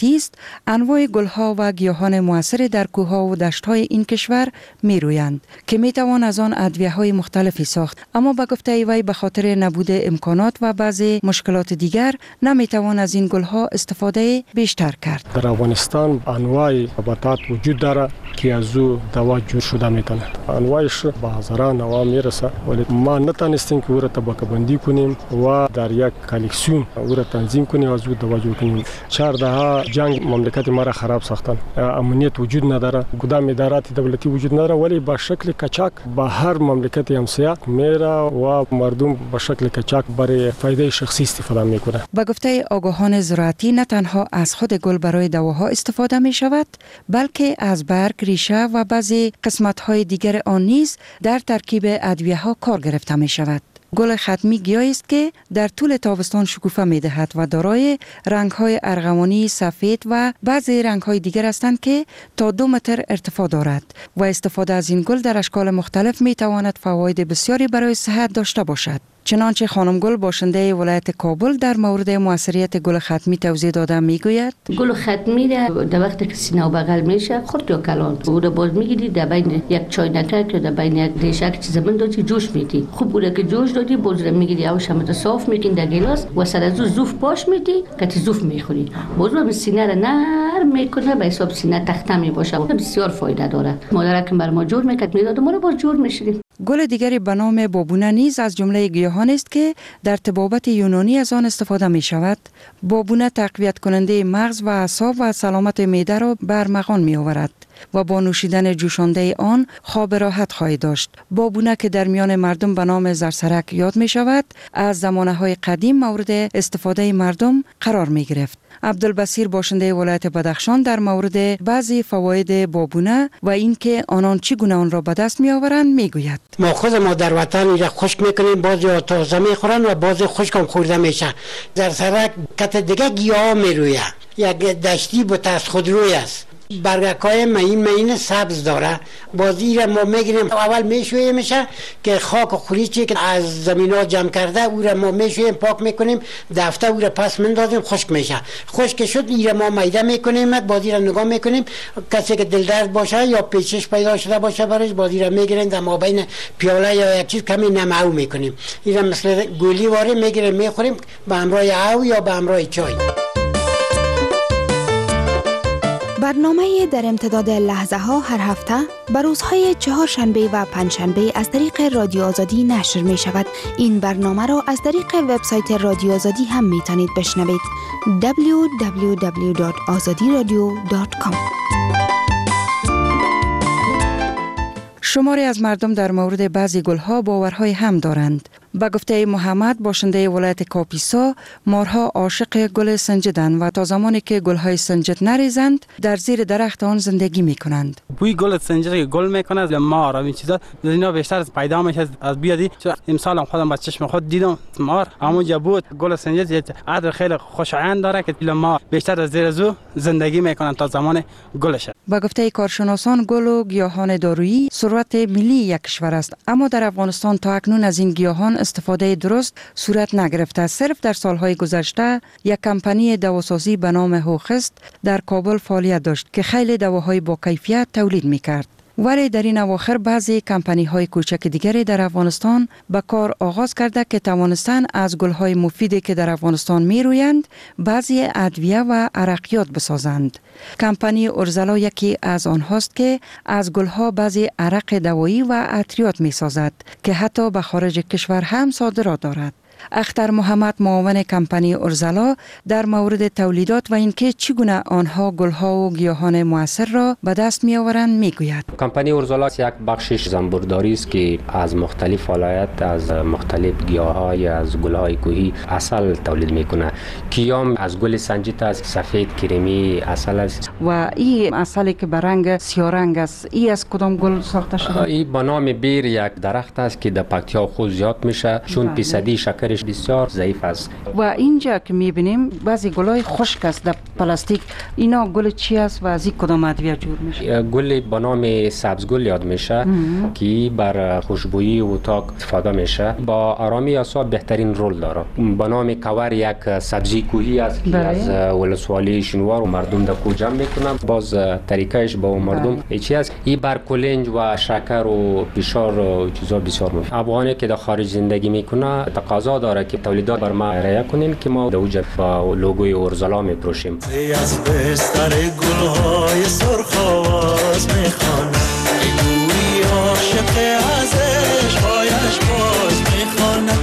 زراعتی است، انواع گلها و گیاهان موثر در کوهها و دشت‌های این کشور میرویند که میتوان از آن ادویه‌های مختلفی ساخت. اما به گفته وی به خاطر نبود امکانات و بعضی مشکلات دیگر نمیتوان از این گلها استفاده بیشتر کرد. در افغانستان انواع نباتات وجود داره که از او دوا جور شده میتونه. انواعش به هزاران نوع میرسه، ولی ما نتونستیم که او را طبقه بندی کنیم و در یک کلکسیون او را تنظیم کنیم و از او دوا جور کنیم. 4 دهه جنگ مملکت ما را خراب ساختن. امنیت وجود نداره، کدام ادارات دولتی وجود نداره، ولی به شکل کچاک به هر مملکت همسایه میره و مردم به شکل کچاک برای فایده شخصی استفاده میکنه. به گفته آگاهان زراعتی نه تنها از خود گل برای دواها استفاده می شود، بلکه از برگ، ریشه و بعضی قسمت‌های دیگر آن نیز در ترکیب ادویه‌ها کار گرفته می شود. گل ختمی گیاهی است که در طول تابستان شکوفه می دهد و دارای رنگ‌های ارغوانی، سفید و بعضی رنگ‌های دیگر هستند که تا 2 متر ارتفاع دارد و استفاده از این گل در اشکال مختلف می تواند فواید بسیاری برای صحت داشته باشد. چنانچه خانم گل باشنده ولایت کابل در مورد موثریت گل ختمی توضیح داده میگوید: گل ختمی در وقتی که سینه و بغل میشه خرد یا کلان او را باز میگیری در بین یک چاینکه که در بین یک دیشک چیز بندازی جوش میدی. خوب بوده که جوش دادی باز را میگیری او شمت صاف میکنی در گلاس و سر از زوف پاش میدی که زوف میخوری. باز رو سینه را نرم میکنه به حساب سینه تخته میباشه و بسیار فایده داره. مادرکم بر ما جور میکرد میداد ما رو باز جور میشدیم. گل دیگری به نام بابونه نیز از جمله گیاهان است که در طبابت یونانی از آن استفاده می شود. بابونه تقویت کننده مغز و اعصاب و سلامت معده را برمغان می آورد و با نوشیدن جوشانده آن خواب راحت خواهی داشت. بابونه که در میان مردم به نام زرسرک یاد می شود، از زمانه‌های قدیم مورد استفاده مردم قرار می گرفت. عبدالبصیر باشنده ولایت بدخشان در مورد بعضی فواید بابونه و اینکه آنان چگونه آن را به دست می آورند می گوید: ما خود ما در وطن را خشک میکنیم، بعضی تازه میخورن و بعضی خشک هم خورده میشه. زرسرک کت دیگه گیاه میرویه، یک دشتی بوت از خودروی است، برگکای مهین سبز داره. بازی را ما میگیریم اول میشوییم میشه که خاک و خوریچی که از زمینا جمع کرده او را ما میشوییم پاک میکنیم، دفته او را پس مندازیم خشک میشه. خشک شد این را ما میده میکنیم، بازی را نگاه میکنیم. کسی که دل درد باشه یا پیچش پیدا شده باشه برش بازی را میگیریم در مابین پیاله یا یک چیز کمی نمو میکنیم. این را مثل گولی واره میگیریم میخوریم به همراه او یا به همراه چای. برنامه در امتداد لحظه ها هر هفته بر روزهای 4 شنبه و 5 شنبه از طریق رادیو آزادی نشر می شود. این برنامه را از طریق وبسایت رادیو آزادی هم می توانید بشنوید. www.azadiradio.com. شماری از مردم در مورد بعضی گلها باورهای هم دارند. با گفته محمد باشنده ولایت کاپیسا، مارها عاشق گل سنجدند و تا زمانی که گلهای سنجد نریزند در زیر درخت آن زندگی می کنند. بوی گل سنجد که گل میکنه مار این چیزا اینا بیشتر پیدا میشه از بیادی. امسال هم خودم با چشم خود دیدم مار همونجا بود. گل سنجد عطر خیلی خوشایند داره که ما بیشتر از زیر زو زندگی میکنن تا زمان گلش. با گفته کارشناسان گل و گیاهان دارویی ثروت ملی یک کشور است، اما در افغانستان تا اکنون از این گیاهان استفاده درست صورت نگرفته. صرف در سالهای گذشته یک کمپانی دواسازی به نام هوخست در کابل فعالیت داشت که خیلی دواهای با کیفیت تولید میکرد. ولی در این اواخر بعضی کمپانی‌های کوچک دیگری در افغانستان به کار آغاز کرده که توانستند از گل‌های مفیدی که در افغانستان می‌رویند بعضی ادویه و عرقیات بسازند. کمپانی اورزلا یکی از آنهاست که از گل‌ها بعضی عرق دوایی و عطریات می‌سازد که حتی به خارج کشور هم صادرات دارد. اختر محمد معاون کمپانی اورزلا در مورد تولیدات و اینکه چگونه آنها گلها و گیاهان موثر را به دست می آورند می گوید. کمپانی اورزلا یک بخشش زنبورداری است که از مختلف ولایت از مختلف گیاهای از گلهای کوهی عسل تولید میکنه. کیام از گل سنجد است، سفید کریمی عسل است. و این عسلی که به رنگ سیاه رنگ است، این از کدام گل ساخته شده؟ این به نام بیر یک درخت است که در پکتیا خود زیاد میشه، چون فیصدی شکر بیشترش بسیار ضعیف است. و اینجا که میبینیم بعضی گلای خشک است در پلاستیک، اینا گل چی است و از این کدام ادویه جور میشه؟ گل به نام سبزگل یاد میشه که بر خوشبویی اتاق استفاده میشه. با آرامی اعصاب بهترین رول داره. به نام کاور یک سبزی کوهی است که از ولسوالی شنوار و مردم در کوه جمع میکنن. باز طریقش با مردم چی است؟ این بر کلنج و شکر و فشار و چیزا بسیار مفید. افغانی که در خارج زندگی میکنه تقاضا داره که تولیدات بر ما ارائه کنین که ما در اوج با لوگوی اورزلا میپروشیم. از بستر گلهای سرخ آواز میخوانم، گویی عاشق ازش هایش باز میخوانم.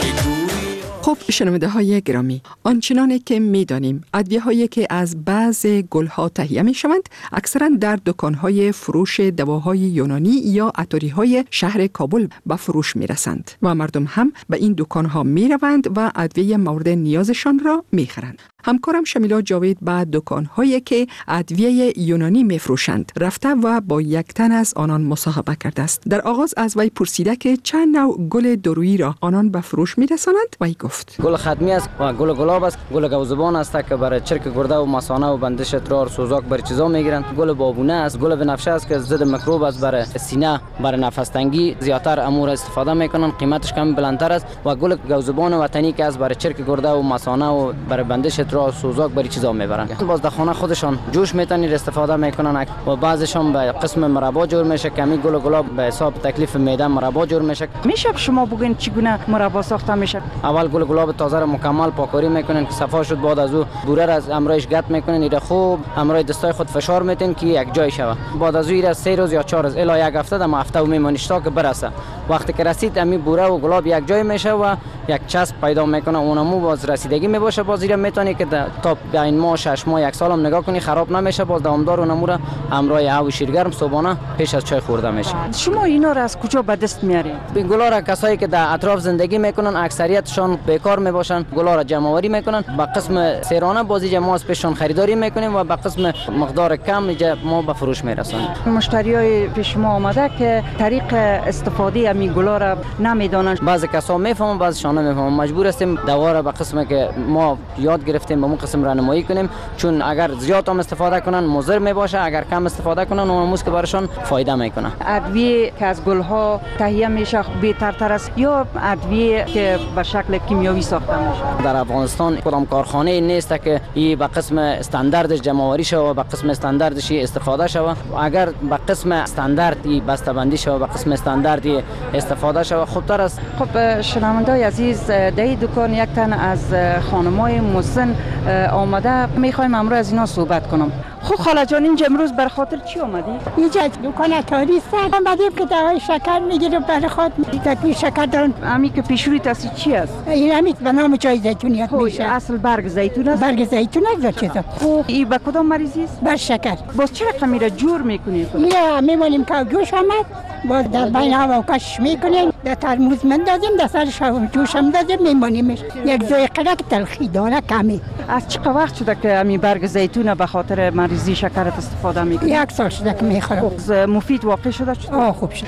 خب شنونده های گرامی، آنچنانی که میدانیم ادویه هایی که از بعض گل ها تهیه می شوند اکثرا در دکان های فروش دواهای یونانی یا عطاری های شهر کابل به فروش می رسند و مردم هم به این دکان ها می روند و ادویه مورد نیازشان را می خرند. همکارم شمیلا جاوید به دکان هایی که ادویه یونانی می فروشند رفته و با یک تن از آنان مصاحبه کرده است. در آغاز از وی پرسیده که چند نوع گل دارویی را آنان به فروش می رسانند. وی گفت: گل ختمی است و گل گلاب است. گل گوزبان است که برای چرک گرده و مثانه و بندش ادرار سوزاک برای چیزا میگیرند. گل بابونه است. گل بنفشه است که ضد میکروب است، برای سینه، برای نفس تنگی زیاتر امور استفاده میکنن. قیمتش کم بلندتر است. و گل گوزبان وطنی که از برای چرک گرده و مثانه و برای بندش ادرار سوزاک برای چیزا میبرن. باز در خانه خودشان جوش میتونن استفاده میکنن و بعضیشون به قسم مربا جور میشه. کمی گل گلاب به حساب تکلیف معده مربا جور میشه. میشه شما بگین چگونه مربا ساخته میشه؟ اول گل گلاب تازه را مکمل پاکاری میکنن که صفا شد. بعد از او بوره را از امرایش گت میکنن. ایره خوب امرای دستای خود فشار میتین که یک جای شوه. بعد از او ایره 3 روز یا 4 روز الی یک هفته دم هفته میمونیش تا که برسه. وقتی که رسید امی بوره و گلاب یک جای میشه و یک چسب پیدا میکنه. اونمو باز رسیدگی میباشه. باز ایره میتونی که تا بین ماه 6 ماه 1 سال هم نگاه کنی خراب نمیشه. باز دوامدار اونمو را امرای آب شیرگرم صبحانه پیش از چای خورده میشه. شما اینا را از کجا به دست میارید؟ این گلا را کسایی که در اطراف زندگی میکنن اکثریتشون بیکار میباشن. گلا را جمع آوری میکنن. با قسم سیرانه بازی ما از پیششون خریداری میکنیم و با قسم مقدار کم ما به فروش میرسونیم. مشتریای پیش شما آمده که طریق استفاده از گلا را نمیدونن. بعضی کسا میفهمن بعضیشون نمیفهمن. مجبور هستیم دوا را به قسمی که ما یاد گرفتیم به اون قسم راهنمایی کنیم، چون اگر زیاد هم استفاده کنن مضر میباشه، اگر کم استفاده کنن اون که براشون فایده میکنه. ادویه که از گلها تهیه میشه بهترتر است یا ادویه که به شکل کیمیایی ساخته میشه؟ در افغانستان کدام کارخانه نیست که این به قسم استانداردش جمع آوری شود و به قسم استانداردش استفاده شود. اگر به قسم استانداردی بسته‌بندی شود و به قسم استانداردی استفاده شود خوبتر است. خب شنوندگان عزیز، در دکان یک تن از خانمای مسن آمده، میخوایم امروز از اینا صحبت کنم. خب خاله جان، اینجا امروز بر خاطر چی آمدی؟ اینجا دکان عطاری است. آمدیم که دوای شکر میگیریم برای خود. تکلیف شکر دارن. امی که پیشروی تاسی چی است؟ این امی به نام چای زیتونیت میشه. اصل برگ زیتون است. برگ زیتون است چیزا. خب این به کدام مریضی است؟ بر شکر. باز چرا خمیره جور میکنی؟ میره میمونیم که جوش آمد. باز در بین هوا کش میکنیم. در ترموز مندازیم، در سرش جوش هم دادیم میمونیمش. یک جای قلق تلخی داره کمی. از چه وقت شده که امی برگ زیتون به خاطر مریضی شکرت استفاده میکنی؟ 1 سال شده که میخورم. مفید واقع شده؟ خوب شد.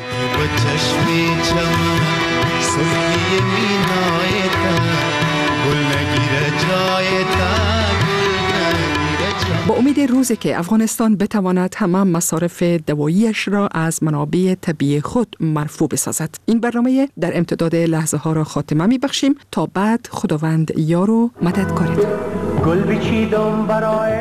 با امید روزی که افغانستان بتواند تمام مصارف دواییش را از منابع طبیعی خود مرفوع بسازد، این برنامه در امتداد لحظه ها را خاتمه می بخشیم. تا بعد خداوند یار و مددگارت. گل بچیدم برای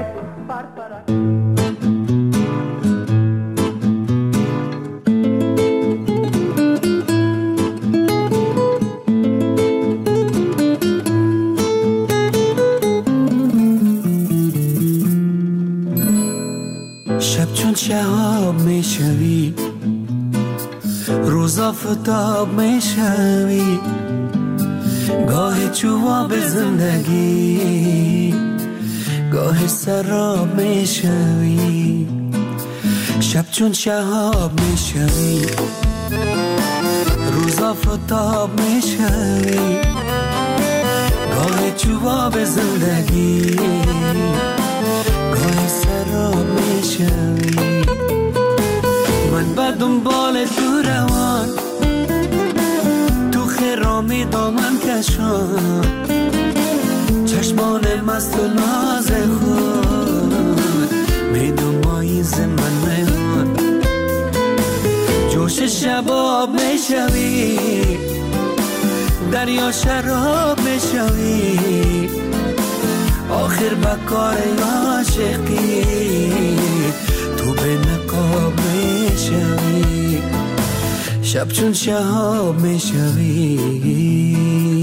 شب چون شهاب میشوی، روز آفتاب میشوی، گاه جواب زندگی، گاه سراب میشوی. شب چون شهاب میشوی، روز آفتاب میشوی، گاه جواب زندگی، گاه سراب میشوی. من به دنبال تو روان، تو خرامی دامن کش نشان چشمان مست و ناز خود میدومایی زمن میان جوش شباب میشوی دریا شراب میشوی آخر بکار عاشقی تو به نقاب میشوی شب چون شهاب میشوی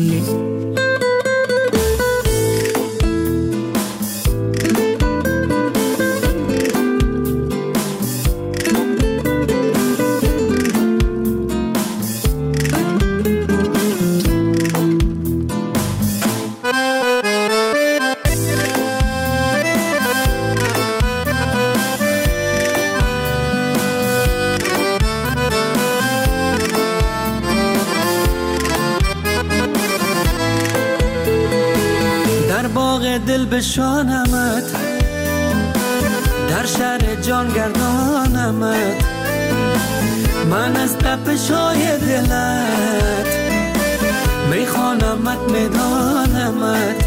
دل بشانمت در شهر جان گردانمت من از تپشای دلت میخوانمت میدانمت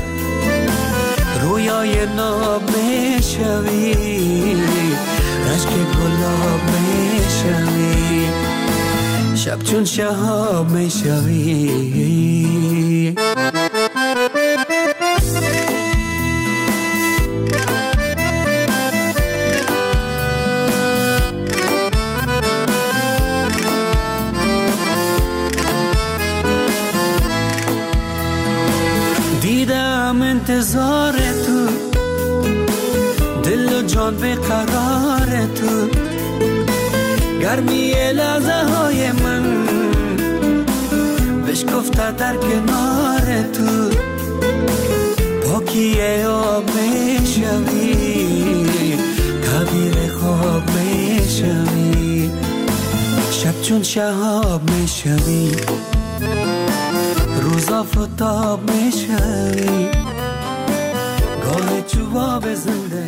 رویای ناب میشوی رشک گلاب میشوی شب چون شهاب میشوی دیدم انتظار تو دل و جان به قرار تو گرمی لحظه های من بشکفته در کنار تو پاکی آب میشوی تعبیر خواب میشوی شب چون شهاب میشوی روزا فتاب میشوی گاه چوباب زنده